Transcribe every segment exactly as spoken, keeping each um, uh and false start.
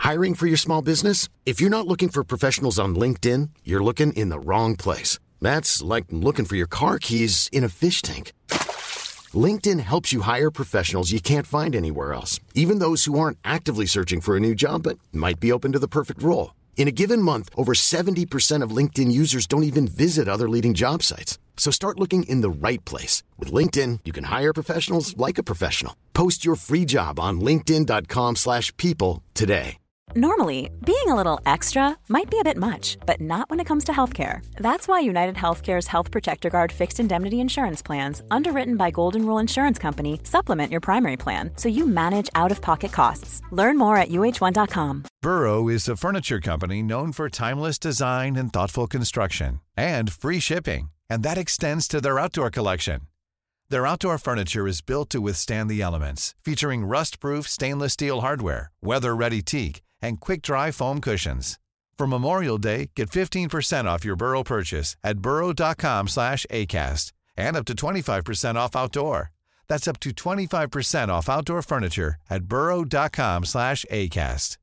Hiring for your small business? If you're not looking for professionals on LinkedIn, you're looking in the wrong place. That's like looking for your car keys in a fish tank. LinkedIn helps you hire professionals you can't find anywhere else, even those who aren't actively searching for a new job but might be open to the perfect role. In a given month, over seventy percent of LinkedIn users don't even visit other leading job sites. So start looking in the right place. With LinkedIn, you can hire professionals like a professional. Post your free job on linkedin.com slash people today. Normally, being a little extra might be a bit much, but not when it comes to healthcare. That's why United Healthcare's Health Protector Guard fixed indemnity insurance plans, underwritten by Golden Rule Insurance Company, supplement your primary plan so you manage out-of-pocket costs. Learn more at U H one dot com. Burrow is a furniture company known for timeless design and thoughtful construction, and free shipping, and that extends to their outdoor collection. Their outdoor furniture is built to withstand the elements, featuring rust-proof stainless steel hardware, weather-ready teak, and quick-dry foam cushions. For Memorial Day, get fifteen percent off your Burrow purchase at burrow.com slash ACAST and up to twenty-five percent off outdoor. That's up to twenty-five percent off outdoor furniture at burrow.com slash ACAST.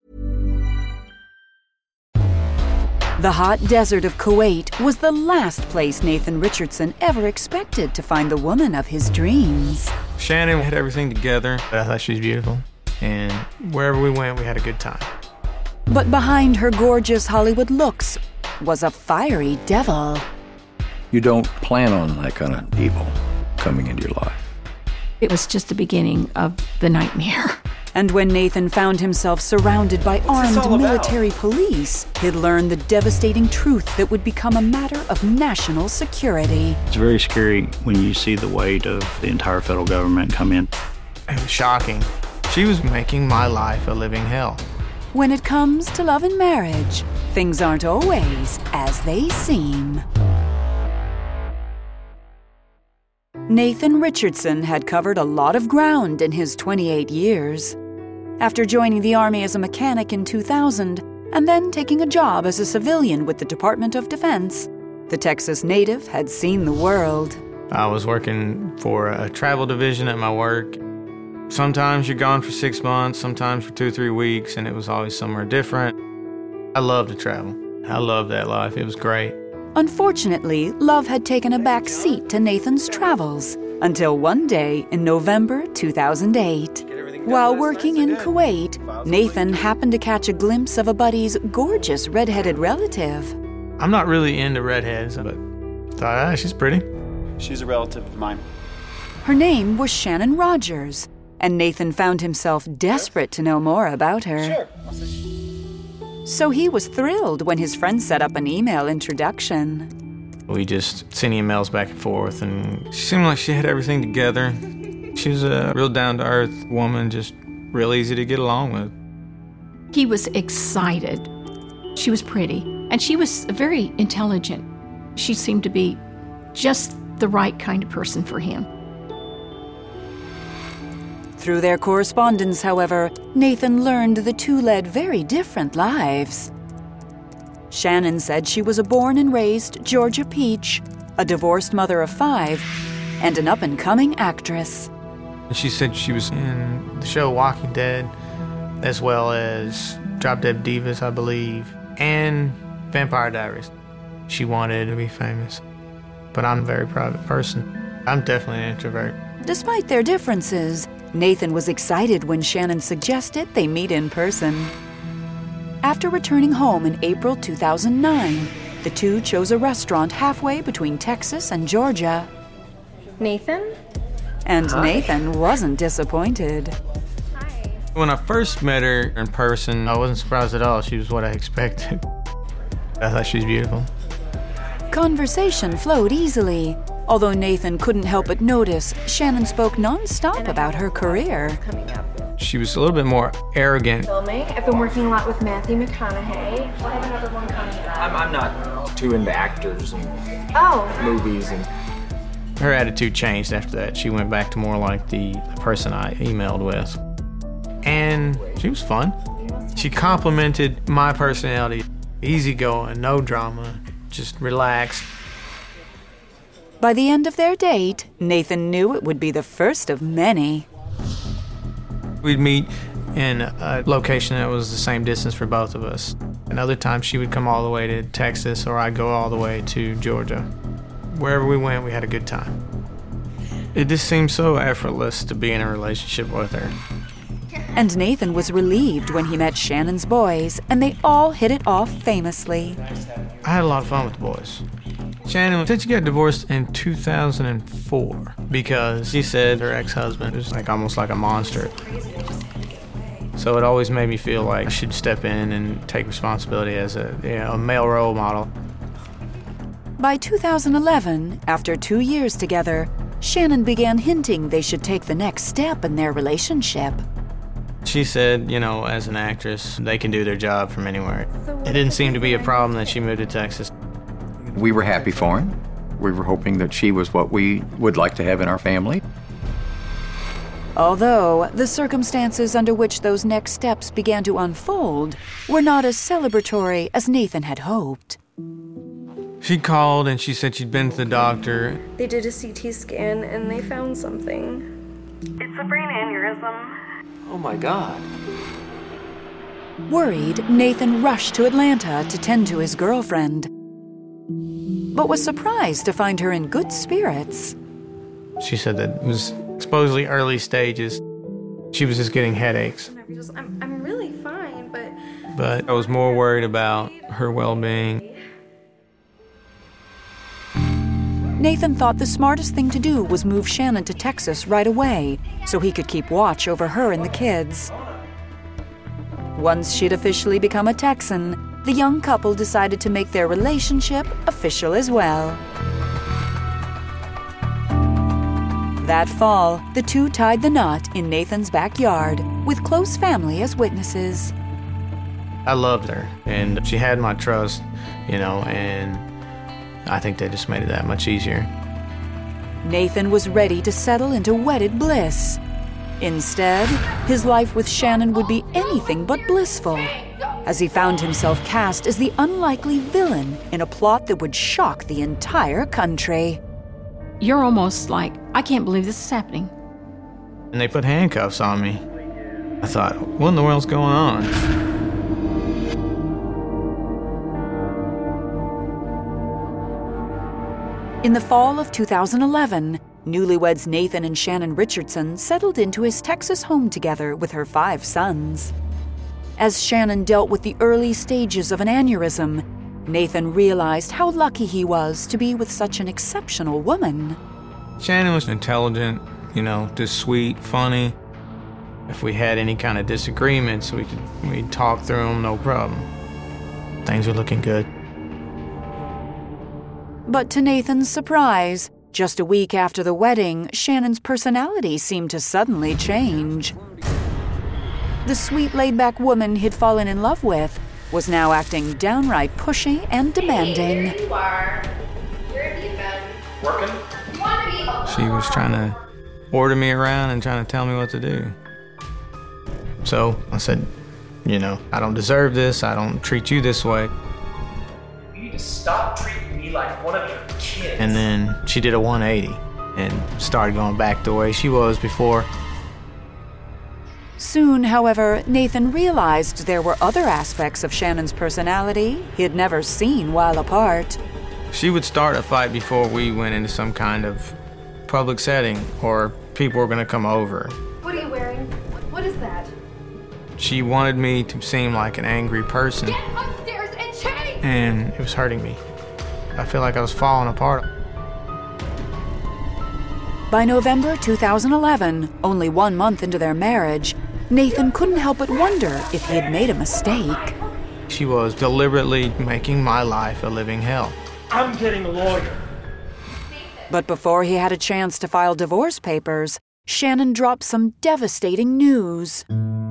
The hot desert of Kuwait was the last place Nathan Richardson ever expected to find the woman of his dreams. Shannon had everything together. I thought she was beautiful. And wherever we went, we had a good time. But behind her gorgeous Hollywood looks was a fiery devil. You don't plan on that kind of evil coming into your life. It was just the beginning of the nightmare. And when Nathan found himself surrounded by armed military police, he'd learned the devastating truth that would become a matter of national security. It's very scary when you see the weight of the entire federal government come in. It was shocking. She was making my life a living hell. When it comes to love and marriage, things aren't always as they seem. Nathan Richardson had covered a lot of ground in his twenty-eight years. After joining the Army as a mechanic in two thousand, and then taking a job as a civilian with the Department of Defense, the Texas native had seen the world. I was working for a travel division at my work. Sometimes you're gone for six months, sometimes for two, three weeks, and it was always somewhere different. I loved to travel. I loved that life. It was great. Unfortunately, love had taken a back seat to Nathan's travels until one day in November two thousand eight. While working in Kuwait, Nathan happened to catch a glimpse of a buddy's gorgeous redheaded relative. I'm not really into redheads, but thought, ah, she's pretty. She's a relative of mine. Her name was Shannon Rogers, and Nathan found himself desperate to know more about her. Sure. So he was thrilled when his friend set up an email introduction. We just sent emails back and forth, and she seemed like she had everything together. She was a real down-to-earth woman, just real easy to get along with. He was excited. She was pretty, and she was very intelligent. She seemed to be just the right kind of person for him. Through their correspondence, however, Nathan learned the two led very different lives. Shannon said she was a born and raised Georgia peach, a divorced mother of five, and an up-and-coming actress. She said she was in the show Walking Dead, as well as Drop Dead Divas, I believe, and Vampire Diaries. She wanted to be famous, but I'm a very private person. I'm definitely an introvert. Despite their differences, Nathan was excited when Shannon suggested they meet in person. After returning home in April two thousand nine, the two chose a restaurant halfway between Texas and Georgia. Nathan? And Hi. Nathan wasn't disappointed. Hi. When I first met her in person, I wasn't surprised at all. She was what I expected. I thought she was beautiful. Conversation flowed easily, although Nathan couldn't help but notice Shannon spoke nonstop about her career. Coming up. She was a little bit more arrogant. Filming. I've been working a lot with Matthew McConaughey. I have another one coming up. I'm, I'm not too into actors and Oh. movies. And Her attitude changed after that. She went back to more like the, the person I emailed with. And she was fun. She complimented my personality. Easygoing, no drama, just relaxed. By the end of their date, Nathan knew it would be the first of many. We'd meet in a location that was the same distance for both of us. And other times she would come all the way to Texas, or I'd go all the way to Georgia. Wherever we went, we had a good time. It just seemed so effortless to be in a relationship with her. And Nathan was relieved when he met Shannon's boys, and they all hit it off famously. I had a lot of fun with the boys. Shannon said she got divorced in two thousand four because she said her ex-husband was like almost like a monster. So it always made me feel like I should step in and take responsibility as a, you know, a male role model. By two thousand eleven, after two years together, Shannon began hinting they should take the next step in their relationship. She said, you know, as an actress, they can do their job from anywhere. It didn't seem to be a problem that she moved to Texas. We were happy for him. We were hoping that she was what we would like to have in our family. Although the circumstances under which those next steps began to unfold were not as celebratory as Nathan had hoped. She called and she said she'd been to the doctor. They did a C T scan and they found something. It's a brain aneurysm. Oh my God. Worried, Nathan rushed to Atlanta to tend to his girlfriend, but was surprised to find her in good spirits. She said that it was supposedly early stages. She was just getting headaches. I'm, I'm really fine, but... But I was more worried about her well-being. Nathan thought the smartest thing to do was move Shannon to Texas right away so he could keep watch over her and the kids. Once she'd officially become a Texan, the young couple decided to make their relationship official as well. That fall, the two tied the knot in Nathan's backyard with close family as witnesses. I loved her, and she had my trust, you know, and I think they just made it that much easier. Nathan was ready to settle into wedded bliss. Instead, his life with Shannon would be anything but blissful, as he found himself cast as the unlikely villain in a plot that would shock the entire country. You're almost like, I can't believe this is happening. And they put handcuffs on me. I thought, what in the world's going on? In the fall of two thousand eleven, newlyweds Nathan and Shannon Richardson settled into his Texas home together with her five sons. As Shannon dealt with the early stages of an aneurysm, Nathan realized how lucky he was to be with such an exceptional woman. Shannon was intelligent, you know, just sweet, funny. If we had any kind of disagreements, we could we'd talk through them, no problem. Things were looking good. But to Nathan's surprise, just a week after the wedding, Shannon's personality seemed to suddenly change. The sweet, laid-back woman he'd fallen in love with was now acting downright pushy and demanding. Hey, there you are. Where have you been? Working? You want to be... She was trying to order me around and trying to tell me what to do. So I said, you know, I don't deserve this. I don't treat you this way. You need to stop treating me like one of your kids. And then she did a one eighty and started going back the way she was before. Soon, however, Nathan realized there were other aspects of Shannon's personality he'd never seen while apart. She would start a fight before we went into some kind of public setting or people were going to come over. What are you wearing? What is that? She wanted me to seem like an angry person. Get upstairs and change! And it was hurting me. I feel like I was falling apart. By November two thousand eleven, only one month into their marriage, Nathan couldn't help but wonder if he had made a mistake. She was deliberately making my life a living hell. I'm getting a lawyer. But before he had a chance to file divorce papers, Shannon dropped some devastating news.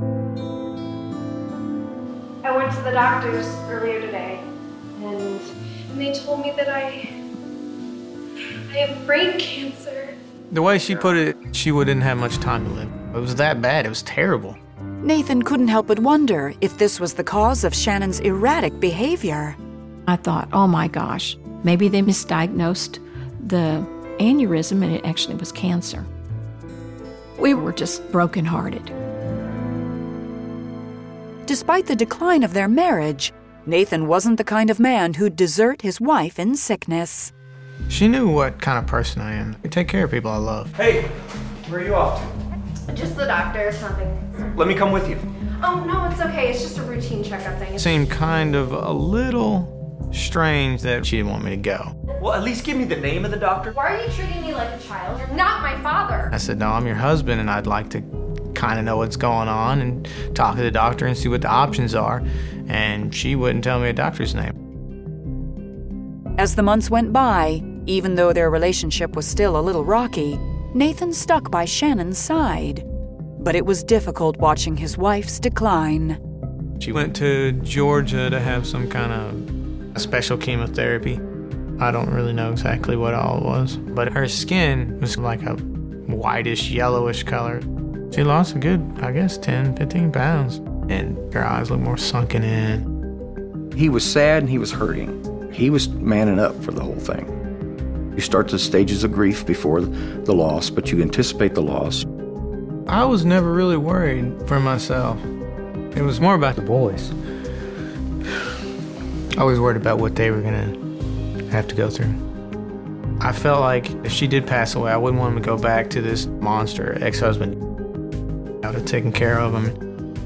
I went to the doctors earlier today, and they told me that I... I have brain cancer. The way she put it, she wouldn't have much time to live. It was that bad. It was terrible. Nathan couldn't help but wonder if this was the cause of Shannon's erratic behavior. I thought, oh my gosh, maybe they misdiagnosed the aneurysm and it actually was cancer. We were just brokenhearted. Despite the decline of their marriage, Nathan wasn't the kind of man who'd desert his wife in sickness. She knew what kind of person I am. I take care of people I love. Hey, where are you off to? Just the doctor, it's nothing. Let me come with you. Oh, no, it's okay. It's just a routine checkup thing. It seemed kind of a little strange that she didn't want me to go. Well, at least give me the name of the doctor. Why are you treating me like a child? You're not my father. I said, no, I'm your husband, and I'd like to kind of know what's going on and talk to the doctor and see what the options are. And she wouldn't tell me a doctor's name. As the months went by, even though their relationship was still a little rocky, Nathan stuck by Shannon's side. But it was difficult watching his wife's decline. She went to Georgia to have some kind of special chemotherapy. I don't really know exactly what all it was, but her skin was like a whitish, yellowish color. She lost a good, I guess, ten, fifteen pounds, and her eyes looked more sunken in. He was sad and he was hurting. He was manning up for the whole thing. You start the stages of grief before the loss, but you anticipate the loss. I was never really worried for myself. It was more about the boys. I was worried about what they were gonna have to go through. I felt like if she did pass away, I wouldn't want him to go back to this monster ex-husband. I would have taken care of him.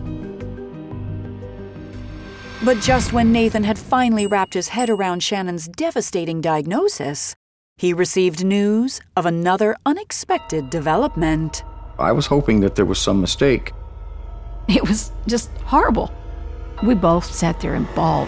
But just when Nathan had finally wrapped his head around Shannon's devastating diagnosis, he received news of another unexpected development. I was hoping that there was some mistake. It was just horrible. We both sat there and bawled.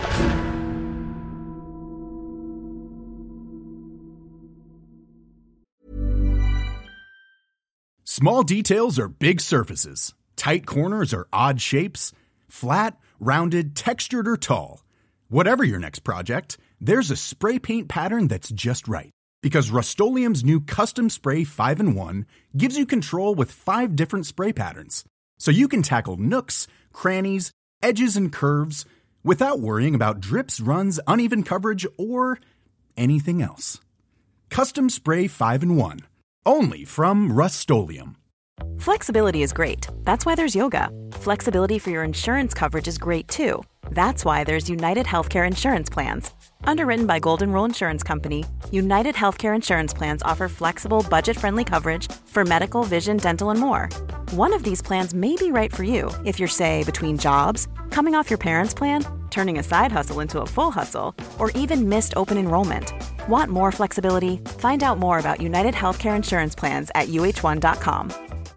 Small details are big surfaces. Tight corners are odd shapes. Flat, rounded, textured, or tall. Whatever your next project, there's a spray paint pattern that's just right. Because Rust-Oleum's new Custom Spray five in one gives you control with five different spray patterns. So you can tackle nooks, crannies, edges, and curves without worrying about drips, runs, uneven coverage, or anything else. Custom Spray five in one. Only from Rust-Oleum. Flexibility is great. That's why there's yoga. Flexibility for your insurance coverage is great too. That's why there's United Healthcare Insurance Plans. Underwritten by Golden Rule Insurance Company, United Healthcare Insurance Plans offer flexible, budget-friendly coverage for medical, vision, dental, and more. One of these plans may be right for you if you're, say, between jobs, coming off your parents' plan, turning a side hustle into a full hustle, or even missed open enrollment. Want more flexibility? Find out more about United Healthcare Insurance Plans at U H one dot com.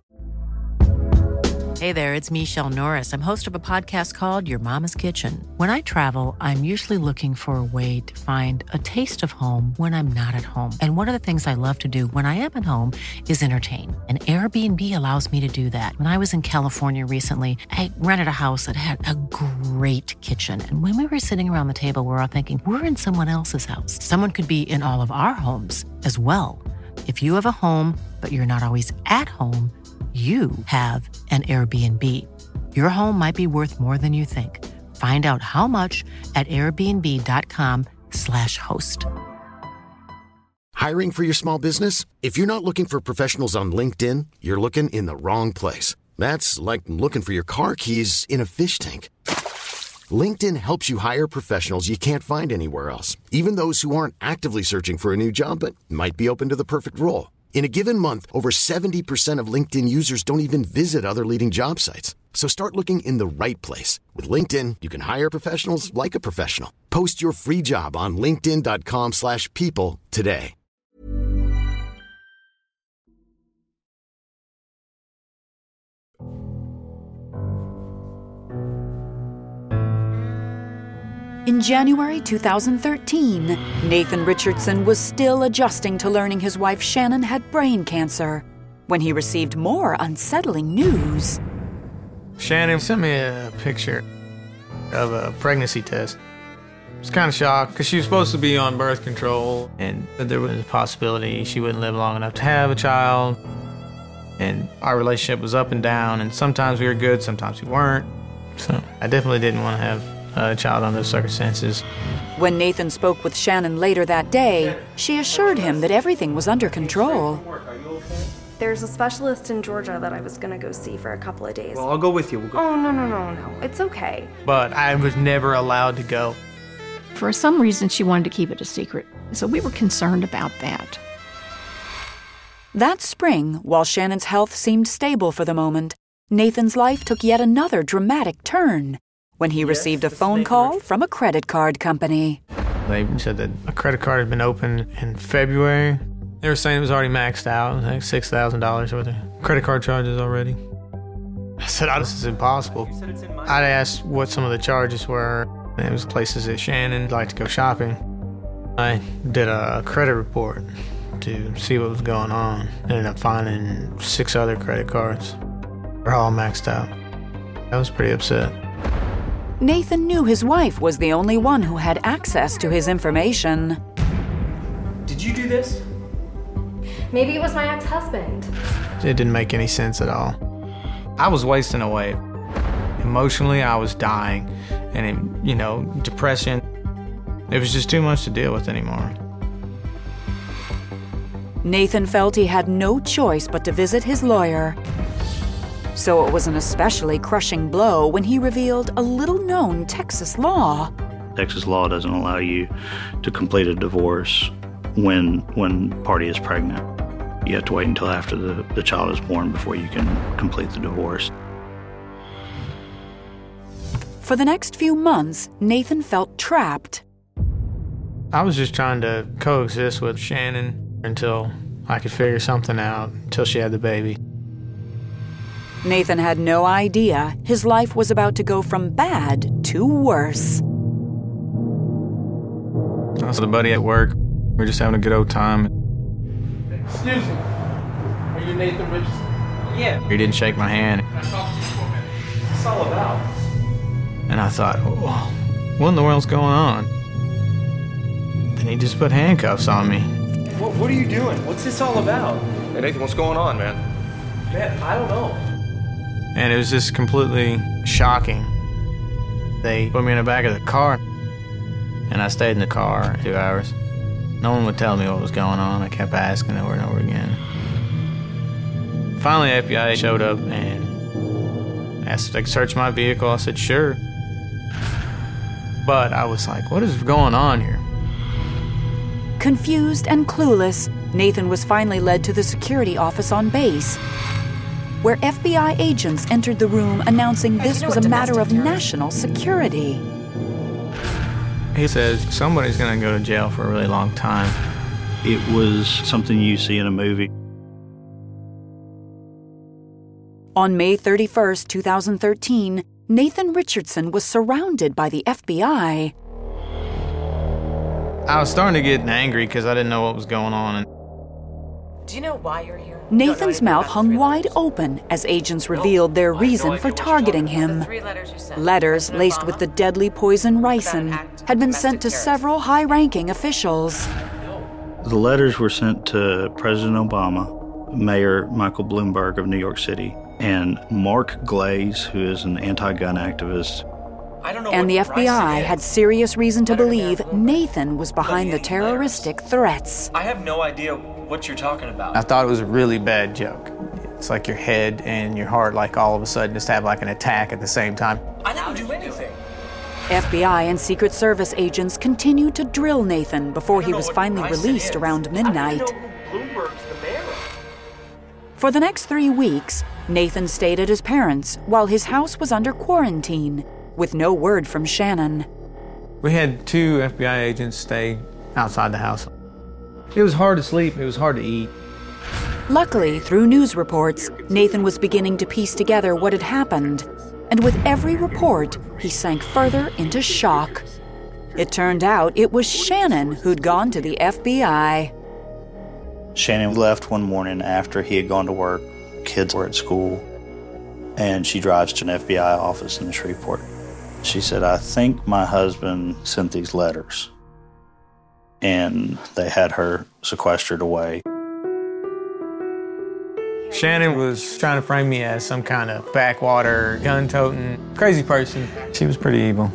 Hey there, it's Michelle Norris. I'm host of a podcast called Your Mama's Kitchen. When I travel, I'm usually looking for a way to find a taste of home when I'm not at home. And one of the things I love to do when I am at home is entertain. And Airbnb allows me to do that. When I was in California recently, I rented a house that had a great kitchen. And when we were sitting around the table, we were all thinking, we're in someone else's house. Someone could be in all of our homes as well. If you have a home, but you're not always at home, you have an Airbnb. Your home might be worth more than you think. Find out how much at airbnb.com slash host. Hiring for your small business? If you're not looking for professionals on LinkedIn, you're looking in the wrong place. That's like looking for your car keys in a fish tank. LinkedIn helps you hire professionals you can't find anywhere else, even those who aren't actively searching for a new job but might be open to the perfect role. In a given month, over seventy percent of LinkedIn users don't even visit other leading job sites. So start looking in the right place. With LinkedIn, you can hire professionals like a professional. Post your free job on linkedin.com slash people today. In January two thousand thirteen, Nathan Richardson was still adjusting to learning his wife Shannon had brain cancer when he received more unsettling news. Shannon sent me a picture of a pregnancy test. I was kind of shocked because she was supposed to be on birth control and there was a possibility she wouldn't live long enough to have a child. And our relationship was up and down, and sometimes we were good, sometimes we weren't. So I definitely didn't want to have a child under those circumstances. When Nathan spoke with Shannon later that day, she assured him that everything was under control. There's a specialist in Georgia that I was gonna go see for a couple of days. Well, I'll go with you. We'll go. Oh, no, no, no, no. It's okay. But I was never allowed to go. For some reason, she wanted to keep it a secret, so we were concerned about that. That spring, while Shannon's health seemed stable for the moment, Nathan's life took yet another dramatic turn when he yes, received a phone call from a credit card company. They said that a credit card had been opened in February. They were saying it was already maxed out. It was like six thousand dollars worth of credit card charges already. I said, oh, this is impossible. I'd asked what some of the charges were. It was places that Shannon liked to go shopping. I did a credit report to see what was going on. Ended up finding six other credit cards. They're all maxed out. I was pretty upset. Nathan knew his wife was the only one who had access to his information. Did you do this? Maybe it was my ex-husband. It didn't make any sense at all. I was wasting away. Emotionally, I was dying. And, it, you know, depression. It was just too much to deal with anymore. Nathan felt he had no choice but to visit his lawyer. So it was an especially crushing blow when he revealed a little-known Texas law. Texas law doesn't allow you to complete a divorce when when party is pregnant. You have to wait until after the, the child is born before you can complete the divorce. For the next few months, Nathan felt trapped. I was just trying to coexist with Shannon until I could figure something out, until she had the baby. Nathan had no idea his life was about to go from bad to worse. I was with a buddy at work. We were just having a good old time. Excuse me. Are you Nathan Richardson? Yeah. He didn't shake my hand. Can I talk to you for a minute? What's this all about? And I thought, oh, what in the world's going on? Then he just put handcuffs on me. What, what are you doing? What's this all about? Hey, Nathan, what's going on, man? Man, I don't know. And it was just completely shocking. They put me in the back of the car, and I stayed in the car two hours. No one would tell me what was going on. I kept asking over and over again. Finally, the F B I showed up and asked if they could search my vehicle. I said, sure. But I was like, what is going on here? Confused and clueless, Nathan was finally led to the security office on base, where F B I agents entered the room announcing this was a matter of national security. He says, somebody's gonna go to jail for a really long time. It was something you see in a movie. On May thirty-first, two thousand thirteen, Nathan Richardson was surrounded by the F B I. I was starting to get angry because I didn't know what was going on. Do you know why you're here? Nathan's mouth hung wide open as agents revealed their reason for targeting him. Letters laced with the deadly poison ricin had been sent to several high-ranking officials. The letters were sent to President Obama, Mayor Michael Bloomberg of New York City, and Mark Glaze, who is an anti-gun activist. And the F B I had serious reason to believe Nathan was behind the terroristic threats. I have no idea what you're talking about. I thought it was a really bad joke. It's like your head and your heart like all of a sudden just have like an attack at the same time. I didn't do anything. F B I and Secret Service agents continued to drill Nathan before he was finally released around midnight. Bloomberg's the mayor. For the next three weeks, Nathan stayed at his parents' while his house was under quarantine, with no word from Shannon. We had two F B I agents stay outside the house. It was hard to sleep. It was hard to eat. Luckily, through news reports, Nathan was beginning to piece together what had happened. And with every report, he sank further into shock. It turned out it was Shannon who'd gone to the F B I. Shannon left one morning after he had gone to work. Kids were at school, and she drives to an F B I office in Shreveport. She said, I think my husband sent these letters, and they had her sequestered away. Shannon was trying to frame me as some kind of backwater, gun-toting, crazy person. She was pretty evil.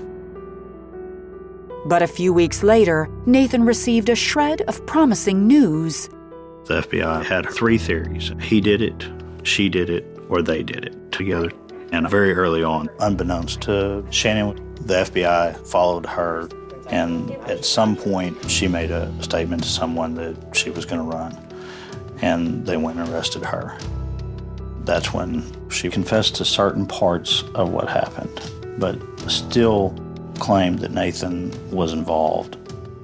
But a few weeks later, Nathan received a shred of promising news. the F B I had three theories. He did it, she did it, or they did it together. And very early on, unbeknownst to Shannon, the F B I followed her, and at some point she made a statement to someone that she was going to run, and they went and arrested her. That's when she confessed to certain parts of what happened, but still claimed that Nathan was involved.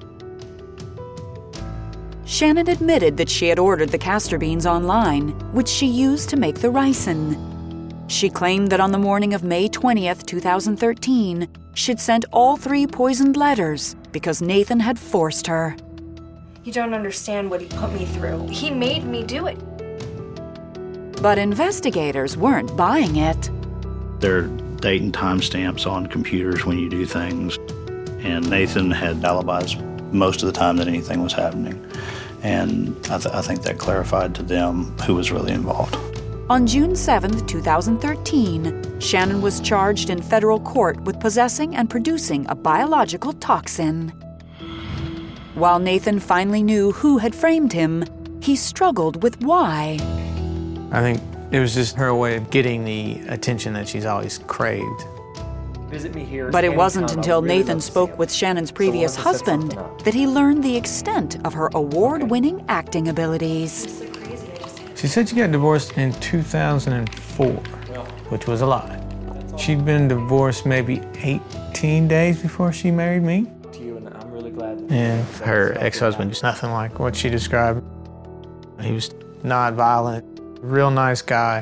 Shannon admitted that she had ordered the castor beans online, which she used to make the ricin. She claimed that on the morning of May twentieth, twenty thirteen, she'd sent all three poisoned letters because Nathan had forced her. You don't understand what he put me through. He made me do it. But investigators weren't buying it. There are date and time stamps on computers when you do things, and Nathan had alibis most of the time that anything was happening. And I, th- I think that clarified to them who was really involved. On June seventh, twenty thirteen, Shannon was charged in federal court with possessing and producing a biological toxin. While Nathan finally knew who had framed him, he struggled with why. I think it was just her way of getting the attention that she's always craved. Visit me here. But it wasn't until Nathan spoke with Shannon's previous husband that he learned the extent of her award-winning acting abilities. She said she got divorced in two thousand four, which was a lie. She'd been divorced maybe eighteen days before she married me. To you, and I'm really glad. And her ex-husband was nothing like what she described. He was not violent, real nice guy.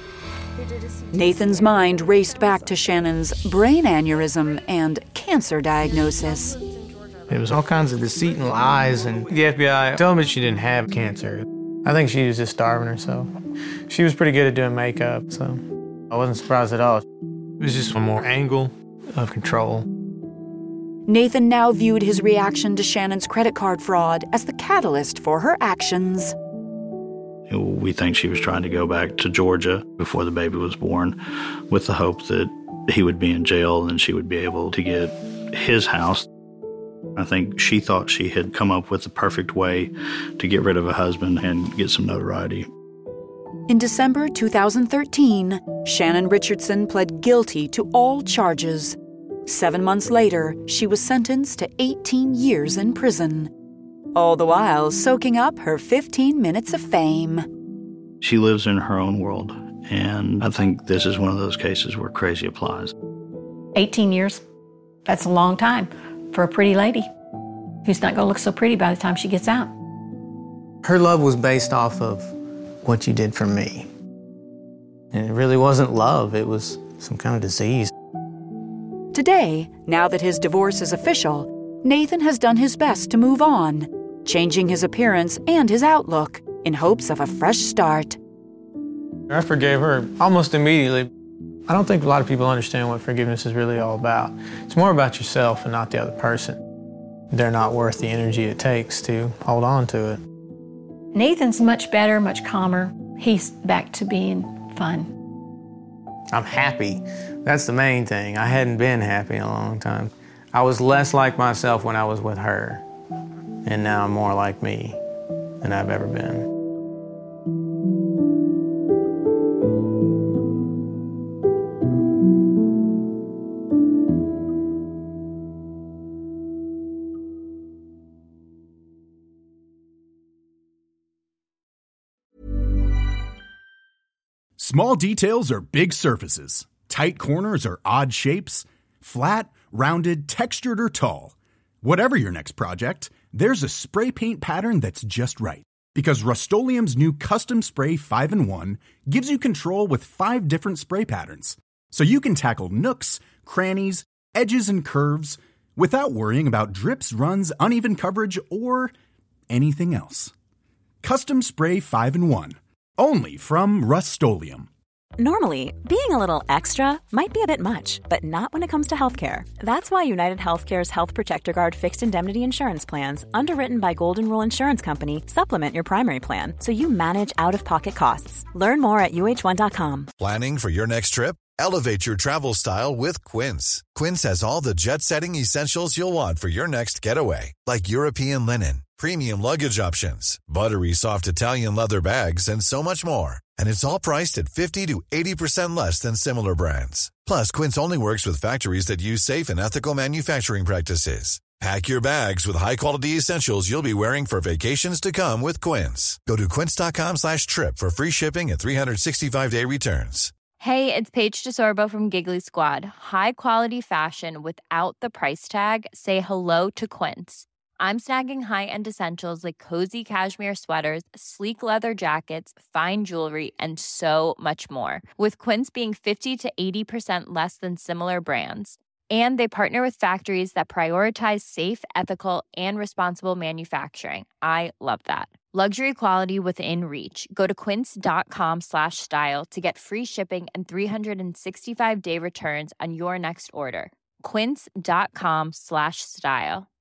Nathan's mind raced back to Shannon's brain aneurysm and cancer diagnosis. It was all kinds of deceit and lies, and the F B I told me she didn't have cancer. I think she was just starving herself. She was pretty good at doing makeup, so I wasn't surprised at all. It was just one more angle of control. Nathan now viewed his reaction to Shannon's credit card fraud as the catalyst for her actions. We think she was trying to go back to Georgia before the baby was born with the hope that he would be in jail and she would be able to get his house. I think she thought she had come up with the perfect way to get rid of a husband and get some notoriety. In December two thousand thirteen, Shannon Richardson pled guilty to all charges. Seven months later, she was sentenced to eighteen years in prison, all the while soaking up her fifteen minutes of fame. She lives in her own world, and I think this is one of those cases where crazy applies. eighteen years, that's a long time for a pretty lady who's not going to look so pretty by the time she gets out. Her love was based off of what you did for me. And it really wasn't love, it was some kind of disease. Today, now that his divorce is official, Nathan has done his best to move on, changing his appearance and his outlook in hopes of a fresh start. I forgave her almost immediately. I don't think a lot of people understand what forgiveness is really all about. It's more about yourself and not the other person. They're not worth the energy it takes to hold on to it. Nathan's much better, much calmer. He's back to being fun. I'm happy. That's the main thing. I hadn't been happy in a long time. I was less like myself when I was with her, and now I'm more like me than I've ever been. Small details are big surfaces. Tight corners are odd shapes. Flat, rounded, textured, or tall. Whatever your next project, there's a spray paint pattern that's just right. Because Rust-Oleum's new Custom Spray five in one gives you control with five different spray patterns. So you can tackle nooks, crannies, edges, and curves without worrying about drips, runs, uneven coverage, or anything else. Custom Spray five in one. Only from Rust-Oleum. Normally, being a little extra might be a bit much, but not when it comes to healthcare. That's why United Healthcare's Health Protector Guard fixed indemnity insurance plans, underwritten by Golden Rule Insurance Company, supplement your primary plan so you manage out-of-pocket costs. Learn more at U H one dot com. Planning for your next trip? Elevate your travel style with Quince. Quince has all the jet-setting essentials you'll want for your next getaway, like European linen, premium luggage options, buttery soft Italian leather bags, and so much more. And it's all priced at fifty to eighty percent less than similar brands. Plus, Quince only works with factories that use safe and ethical manufacturing practices. Pack your bags with high-quality essentials you'll be wearing for vacations to come with Quince. Go to quince.com slash trip for free shipping and three sixty-five day returns. Hey, it's Paige DeSorbo from Giggly Squad. High quality fashion without the price tag. Say hello to Quince. I'm snagging high-end essentials like cozy cashmere sweaters, sleek leather jackets, fine jewelry, and so much more. With Quince being fifty to eighty percent less than similar brands. And they partner with factories that prioritize safe, ethical, and responsible manufacturing. I love that. Luxury quality within reach. Go to quince.com slash style to get free shipping and three sixty-five day returns on your next order. Quince.com slash style.